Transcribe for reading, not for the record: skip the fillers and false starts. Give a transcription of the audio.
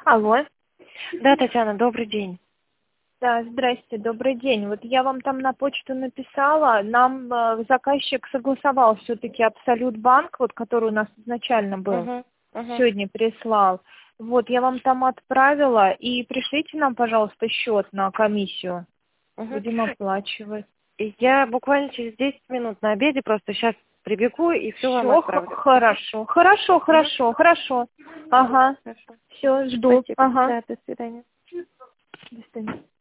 Алло. Да, Татьяна, добрый день. Да, здрасте, добрый день. Вот я вам там на почту написала, нам заказчик согласовал все-таки Абсолют банк, вот который у нас изначально был, сегодня прислал. Вот я вам там отправила, и пришлите нам, пожалуйста, счет на комиссию. Будем оплачивать. Я буквально через 10 минут на обеде просто сейчас прибегу и все вам отправлю. Хорошо, хорошо. Ага. Хорошо. Все, жду. Спасибо. Ага. Да, до свидания. До свидания.